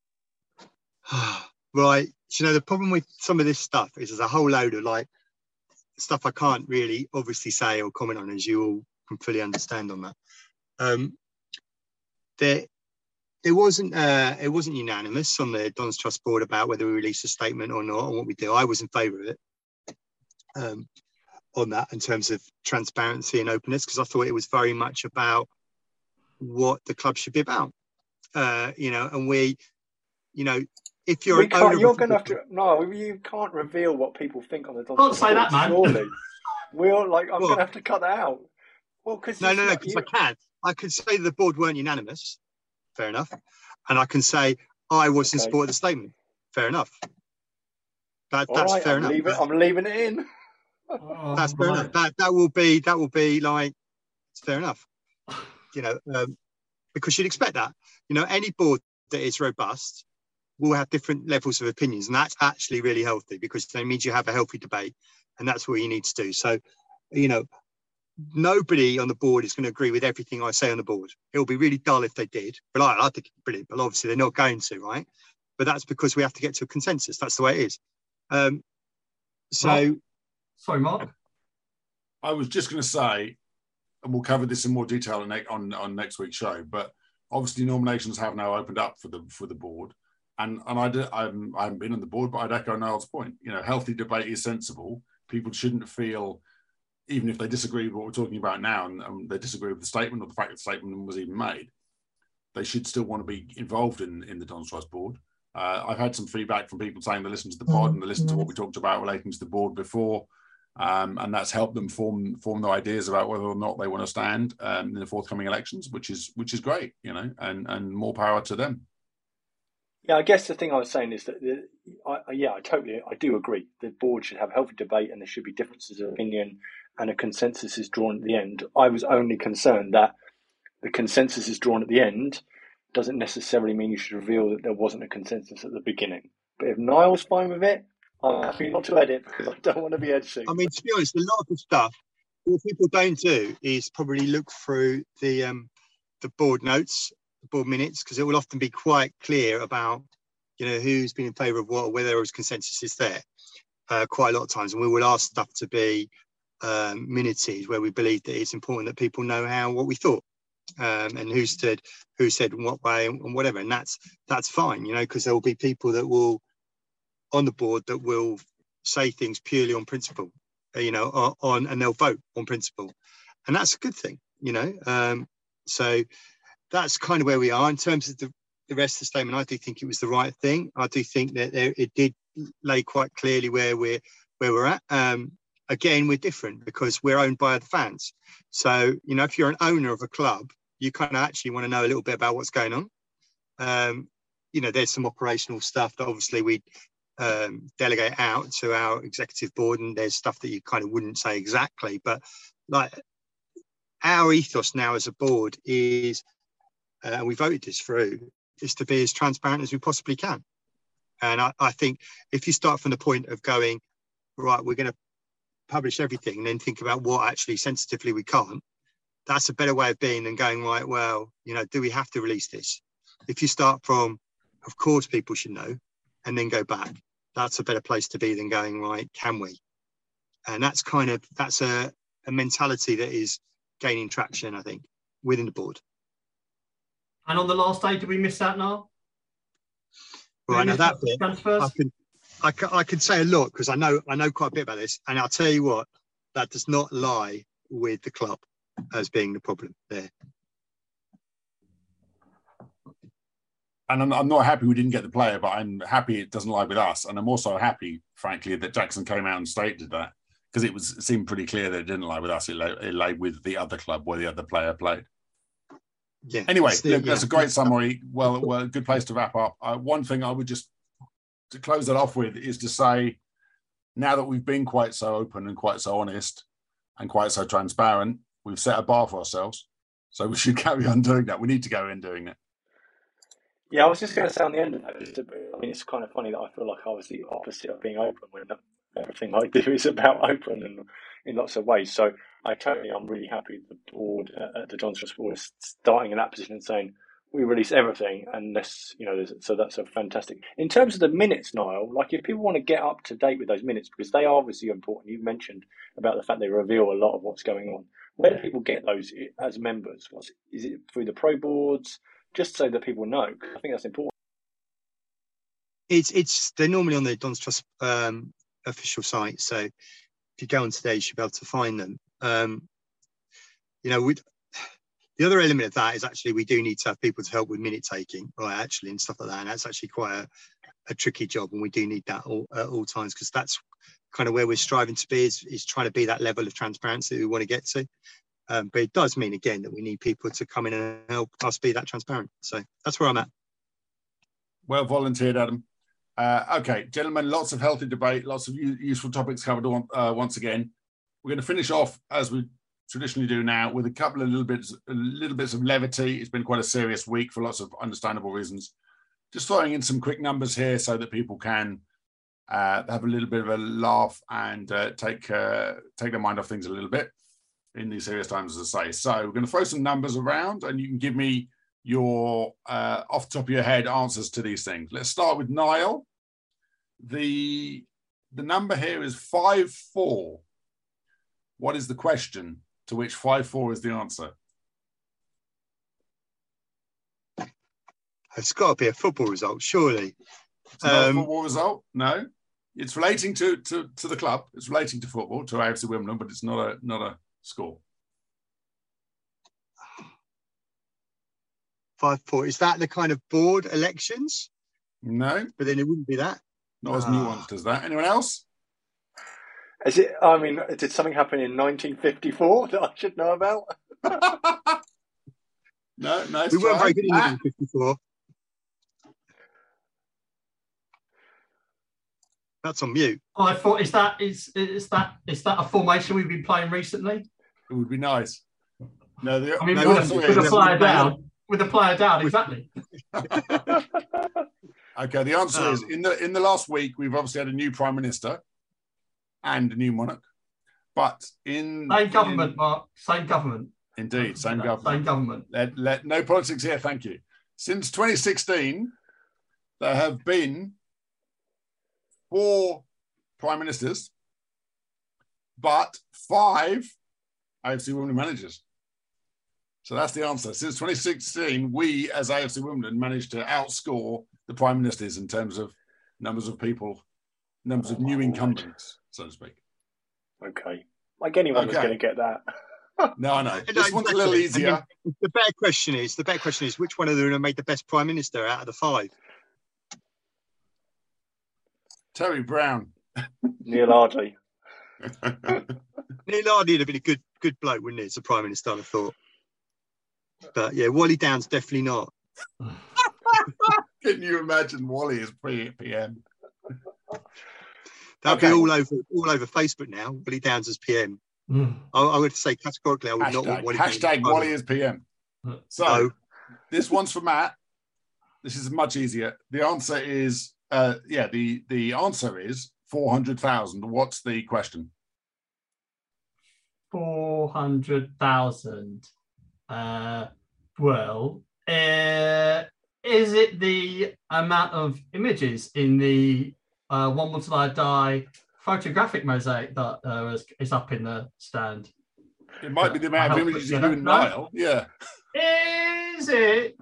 Speaker 7: Right. You know, the problem with some of this stuff is there's a whole load of like stuff I can't really obviously say or comment on, as you all can fully understand on that. Um, there, it wasn't uh, it wasn't unanimous on the Dons Trust Board about whether we release a statement or not, or what we do. I was in favour of it um, on that in terms of transparency and openness, because I thought it was very much about what the club should be about. Uh, you know, and we, you know, if you're
Speaker 3: we
Speaker 7: an
Speaker 3: can't,
Speaker 7: owner,
Speaker 3: you're going to have to no, you can't reveal what people think on the Dons.
Speaker 8: Can't say that, man.
Speaker 3: Surely, we're like, I'm
Speaker 7: What?
Speaker 3: going to have to cut that out. Well, because
Speaker 7: no, no, no, because I can. I could say the board weren't unanimous. Fair enough. And I can say I was in
Speaker 3: Okay.
Speaker 7: support of the statement. Fair enough. That,
Speaker 3: All
Speaker 7: that's
Speaker 3: right,
Speaker 7: fair
Speaker 3: I'm
Speaker 7: enough.
Speaker 3: leaving, I'm leaving it in.
Speaker 8: Oh,
Speaker 7: That's fair
Speaker 8: right.
Speaker 7: enough. That that will be that will be like it's fair enough. You know, um, because you'd expect that. You know, any board that is robust will have different levels of opinions, and that's actually really healthy because that means you have a healthy debate, and that's what you need to do. So, you know, nobody on the board is going to agree with everything I say on the board. It'll be really dull if they did, but I, I think it's brilliant. But obviously, they're not going to, right? But that's because we have to get to a consensus. That's the way it is. Um, so.
Speaker 8: Mark? Sorry, Mark.
Speaker 1: I was just going to say, and we'll cover this in more detail on, ne- on, on next week's show, but obviously nominations have now opened up for the for the board. And and I, did, I'm, I haven't been on the board, but I'd echo Niall's point. You know, healthy debate is sensible. People shouldn't feel even if they disagree with what we're talking about now, and, and they disagree with the statement or the fact that the statement was even made, they should still want to be involved in, in the Don's Trust board. Uh, I've had some feedback from people saying they listened to the pod and they listened to what we talked about relating to the board before, um, and that's helped them form form their ideas about whether or not they want to stand um, in the forthcoming elections, which is which is great, you know, and and more power to them.
Speaker 3: Yeah, I guess the thing I was saying is that, the, I, yeah, I totally, I do agree. The board should have healthy debate and there should be differences of opinion and a consensus is drawn at the end. I was only concerned that the consensus is drawn at the end doesn't necessarily mean you should reveal that there wasn't a consensus at the beginning. But if Niall's fine with it, I'm happy not to edit because I don't want to be editing.
Speaker 7: I mean, to be honest, a lot of the stuff, what people don't do is probably look through the um, the board notes, board minutes, because it will often be quite clear about, you know, who's been in favour of what or whether there was consensus is there uh, quite a lot of times. And we will ask stuff to be um, minuted where we believe that it's important that people know how what we thought um, and who stood, who said in what way and, and whatever. And that's that's fine, you know, because there will be people that will on the board that will say things purely on principle, you know, on, on and they'll vote on principle. And that's a good thing, you know. Um, so that's kind of where we are in terms of the, the rest of the statement. I do think it was the right thing. I do think that there, it did lay quite clearly where we're where we're at. Um, again, we're different because we're owned by the fans. So, you know, if you're an owner of a club, you kind of actually want to know a little bit about what's going on. Um, you know, there's some operational stuff that obviously we um, delegate out to our executive board, and there's stuff that you kind of wouldn't say exactly. But like our ethos now as a board is, and uh, we voted this through, is to be as transparent as we possibly can. And I, I think if you start from the point of going, right, we're going to publish everything and then think about what actually sensitively we can't, that's a better way of being than going, right, well, you know, do we have to release this? If you start from, of course, people should know, and then go back, that's a better place to be than going, right, can we? And that's kind of, that's a, a mentality that is gaining traction, I think, within the board.
Speaker 8: And on the last day, did we miss that now?
Speaker 7: Right, now that bit, I can, I can, I can say a lot because I know, I know quite a bit about this. And I'll tell you what, that does not lie with the club as being the problem there.
Speaker 1: And I'm, I'm not happy we didn't get the player, but I'm happy it doesn't lie with us. And I'm also happy, frankly, that Jackson came out and stated that, because it was it seemed pretty clear that it didn't lie with us. It lay, it lay with the other club where the other player played.
Speaker 7: Yeah.
Speaker 1: Anyway,
Speaker 7: still,
Speaker 1: look, that's
Speaker 7: yeah.
Speaker 1: a great summary. Well, well, a good place to wrap up. Uh, one thing I would just to close that off with is to say, now that we've been quite so open and quite so honest and quite so transparent, we've set a bar for ourselves. So we should carry on doing that. We need to go in doing it.
Speaker 3: Yeah, I was just going to say on the end of that, just to, I mean, it's kind of funny that I feel like I was the opposite of being open when everything I do is about open and in lots of ways. So I totally, I'm really happy the board, uh, the Don's Trust board is starting in that position and saying, we release everything unless, you know, so that's a fantastic. In terms of the minutes, Niall, like if people want to get up to date with those minutes, because they are obviously important. You mentioned about the fact they reveal a lot of what's going on. Where do people get those as members? What's, is it through the pro boards? Just so that people know, I think that's important.
Speaker 7: It's it's they're normally on the Don's Trust um, official site, so if you go on today, you should be able to find them. Um, you know, we, the other element of that is actually we do need to have people to help with minute taking, right? Actually, and stuff like that, and that's actually quite a, a tricky job, and we do need that all, at all times because that's kind of where we're striving to be is, is trying to be that level of transparency that we want to get to. Um, but it does mean, again, that we need people to come in and help us be that transparent. So that's where I'm at.
Speaker 1: Well volunteered, Adam. Uh, okay, gentlemen, lots of healthy debate, lots of useful topics covered on, uh, once again. We're going to finish off, as we traditionally do now, with a couple of little bits, little bits of levity. It's been quite a serious week for lots of understandable reasons. Just throwing in some quick numbers here so that people can uh, have a little bit of a laugh and uh, take uh, take their mind off things a little bit in these serious times, as I say. So we're going to throw some numbers around and you can give me your, uh, off the top of your head, answers to these things. Let's start with Niall. The, the number here is five four. What is the question to which five four is the answer?
Speaker 7: It's got to be a football result, surely.
Speaker 1: It's not
Speaker 7: Um,
Speaker 1: a football result? No? It's relating to, to, to the club. It's relating to football, to A F C Wimbledon, but it's not a not a score.
Speaker 7: Five four. Is that the kind of board elections?
Speaker 1: No,
Speaker 7: but then it wouldn't be that.
Speaker 1: Not as nuanced as that. Anyone else?
Speaker 3: Is it? I mean, did something happen in nineteen fifty-four that I should know about?
Speaker 1: No, nice.
Speaker 7: We weren't
Speaker 1: try.
Speaker 7: very good in nineteen fifty-four. That's on mute.
Speaker 8: I thought, is that is is that is that a formation we've been playing recently?
Speaker 1: It would be nice. No, the,
Speaker 8: I mean,
Speaker 1: no,
Speaker 8: with,
Speaker 1: answer
Speaker 8: a, with
Speaker 1: is-
Speaker 8: a player down, with a player down, exactly.
Speaker 1: Okay, the answer
Speaker 7: Um,
Speaker 1: is in the in the last week we've obviously had a new prime minister and a new monarch, but in
Speaker 8: Same government, Mark. Same government.
Speaker 1: in, indeed same
Speaker 8: Same
Speaker 1: government.
Speaker 8: government.
Speaker 1: Let, let no politics here. Thank you. Since twenty sixteen, there have been four prime ministers, but five A F C Wimbledon managers. So that's the answer. Since twenty sixteen, we as A F C Wimbledon managed to outscore the prime ministers in terms of numbers of people, numbers of new incumbents, so to speak.
Speaker 3: Okay, like anyone was
Speaker 1: Okay.
Speaker 3: going to get that.
Speaker 1: No, I know.
Speaker 7: No,
Speaker 1: This one's a little
Speaker 7: exactly.
Speaker 1: easier.
Speaker 7: And then the better question is, the better question is, which one of them have made the best prime minister out of the five?
Speaker 1: Terry Brown.
Speaker 3: Neil Ardley.
Speaker 7: Neil Ardley would have been a good, good bloke, wouldn't he, as a prime minister, I thought. But yeah, Wally Downs definitely not.
Speaker 1: Can you imagine Wally as P M?
Speaker 7: That'll
Speaker 1: Okay.
Speaker 7: be all over, all over Facebook now. Wally Downs as P M.
Speaker 8: Mm.
Speaker 7: I, I would say categorically, I would not
Speaker 1: Hashtag,
Speaker 7: want Wally. Downs as
Speaker 1: hashtag
Speaker 7: prime
Speaker 1: Wally
Speaker 7: minister.
Speaker 1: as P M. So
Speaker 7: No.
Speaker 1: this one's for Matt. This is much easier. The answer is, uh, yeah, the, the answer is four hundred thousand. What's the question?
Speaker 8: Four hundred thousand. Uh, well, uh, is it the amount of images in the uh, One More Till I Die photographic mosaic that uh, is, is up in the stand?
Speaker 1: It might be the amount of
Speaker 8: Help
Speaker 1: images
Speaker 8: put
Speaker 1: you do in
Speaker 8: together.
Speaker 1: Nile. Yeah.
Speaker 8: Is it?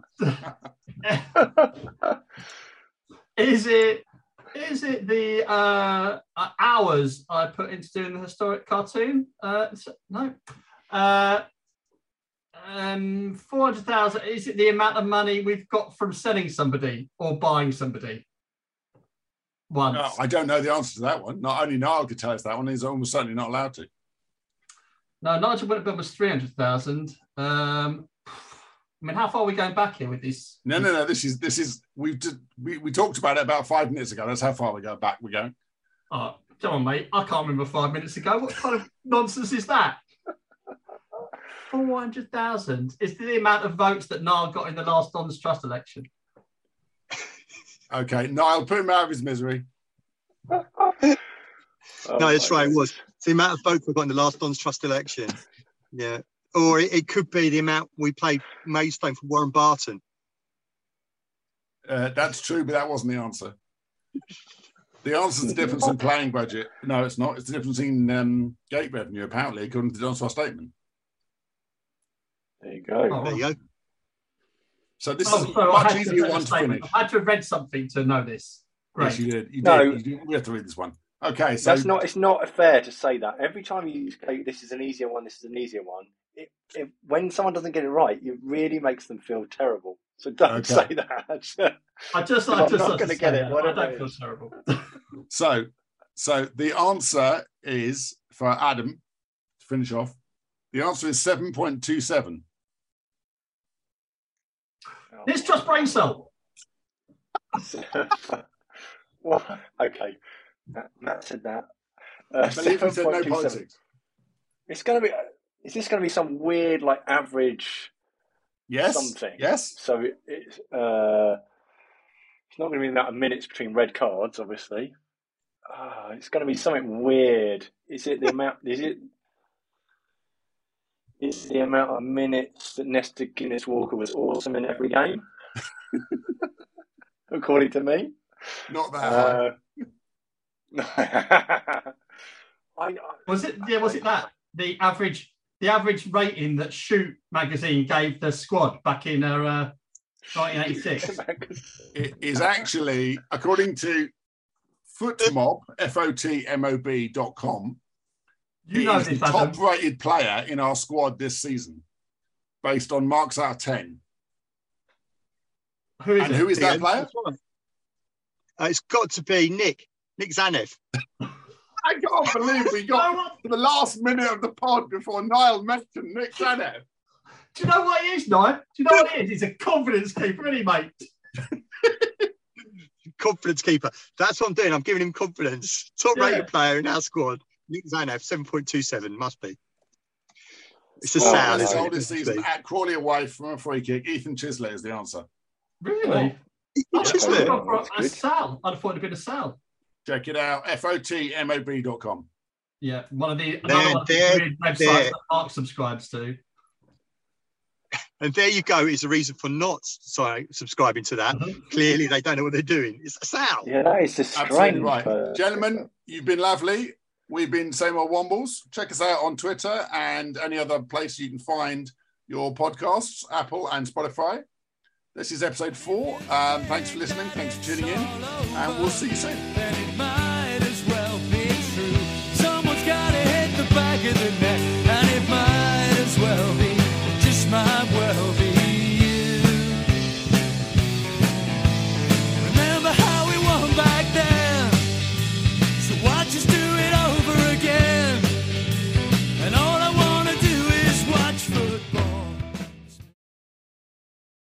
Speaker 8: Is it? Is it the uh, uh, hours I put into doing the historic cartoon? Uh, s- no. Uh, um, four hundred thousand. Is it the amount of money we've got from selling somebody or buying somebody? Once.
Speaker 1: No, I don't know the answer to that one. Not only Niall could tell us that one. He's almost certainly not allowed to.
Speaker 8: No, Nigel Winterburn was three hundred thousand. Um, I mean, how far are we going back here with this?
Speaker 1: No, no, no. This is this is we've just, we we talked about it about five minutes ago. That's how far we go back. We're going.
Speaker 8: Oh, come on, mate. I can't remember five minutes ago. What kind of nonsense is that? four hundred thousand is the amount of votes that Niall got in the last Don's Trust election.
Speaker 1: Okay, Niall, put him out of his misery.
Speaker 3: Oh,
Speaker 7: No, that's
Speaker 3: my
Speaker 7: right. It
Speaker 3: goodness.
Speaker 7: was. It's the amount of votes we got in the last Don's Trust election. Yeah. Or it, it could be the amount we played Maidstone for Warren Barton.
Speaker 1: Uh, that's true, but that wasn't the answer. The answer is the difference in playing budget. No, it's not. It's the difference in um, gate revenue, apparently, according to the Don's Trust statement.
Speaker 3: There you go.
Speaker 8: Oh,
Speaker 7: There you go.
Speaker 1: So this
Speaker 8: Oh,
Speaker 1: is a
Speaker 8: so I
Speaker 1: much
Speaker 8: had, to,
Speaker 1: easier
Speaker 8: read a
Speaker 1: one to
Speaker 8: statement.
Speaker 1: finish.
Speaker 8: I had to have read something to know this. Great.
Speaker 1: Yes, you did. You did.
Speaker 3: No.
Speaker 1: You did. We have to read this one. Okay, so
Speaker 3: That's not. It's not fair to say that every time you say this is an easier one, this is an easier one. It, it, when someone doesn't get it right, it really makes them feel terrible. So don't
Speaker 1: Okay.
Speaker 3: say that.
Speaker 8: I just,
Speaker 3: I'm
Speaker 8: I just
Speaker 3: not
Speaker 8: had to
Speaker 3: gonna
Speaker 8: say
Speaker 3: get it,
Speaker 8: that. I
Speaker 3: whatever
Speaker 8: don't
Speaker 3: it
Speaker 8: feel
Speaker 3: is.
Speaker 8: terrible.
Speaker 1: so so the answer is for Adam to finish off. The answer is seven point two seven.
Speaker 8: It's just brain cell.
Speaker 3: Well, okay. Matt, Matt said that. Uh,
Speaker 1: I believe he said no
Speaker 3: seven point two seven.
Speaker 1: politics.
Speaker 3: It's going to be. Is this going to be some weird, like average?
Speaker 1: Yes.
Speaker 3: Something.
Speaker 1: Yes.
Speaker 3: So it, it's. Uh, it's not going to be the amount of minutes between red cards, obviously. Uh, it's going to be something weird. Is it the amount? Is it? Is the amount of minutes that Nesta Guinness Walker was awesome in every game? According to me.
Speaker 1: Not that high.
Speaker 3: Uh, I,
Speaker 8: Was it? Yeah, was it that the average, the average rating that Shoot magazine gave the squad back in uh, nineteen eighty-six?
Speaker 1: It is actually, according to Footmob, F O T M O B dot com.
Speaker 8: You
Speaker 1: He
Speaker 8: know
Speaker 1: is the
Speaker 8: this, Adam.
Speaker 1: top-rated player in our squad this season, based on marks out of ten.
Speaker 8: Who is
Speaker 1: And
Speaker 8: it?
Speaker 1: who is that player?
Speaker 7: Uh, it's got to be Nick. Nick Zanev.
Speaker 1: I can't believe we got to the last minute of the pod before Niall mentioned Nick Zanev.
Speaker 8: Do you know what he is, Niall? Do you know what he is? He's a confidence keeper, isn't he, mate?
Speaker 7: Confidence keeper. That's what I'm doing. I'm giving him confidence. Top
Speaker 8: Yeah.
Speaker 7: rated player in our squad. Nick Zanev, seven point two seven. Must be. It's a
Speaker 1: Well,
Speaker 7: sound.
Speaker 1: his
Speaker 7: isn't it?
Speaker 1: oldest season at Crawley away from a free kick. Ethan Chislett is the answer.
Speaker 8: Really?
Speaker 7: It's just
Speaker 3: Yeah.
Speaker 7: there.
Speaker 8: I'd have
Speaker 3: That's
Speaker 8: thought a
Speaker 3: good.
Speaker 8: Sal. I'd have thought it'd been a Sal.
Speaker 1: Check it out. F O T M O B dot com.
Speaker 8: Yeah, one of the
Speaker 7: There,
Speaker 8: another one of the
Speaker 7: there,
Speaker 8: weird websites
Speaker 7: there.
Speaker 8: that Mark subscribes to.
Speaker 7: And there you go. Is the reason for not sorry, subscribing to that.
Speaker 8: Mhm.
Speaker 7: Clearly, they don't know what they're doing. It's a sound.
Speaker 3: Yeah, that is just
Speaker 1: Absolutely
Speaker 3: strange.
Speaker 1: right.
Speaker 3: but-
Speaker 1: Gentlemen, you've been lovely. We've been Same Old Wombles. Check us out on Twitter and any other place you can find your podcasts, Apple and Spotify. This is episode four. Um, thanks for listening. Thanks for tuning in. And we'll see you soon.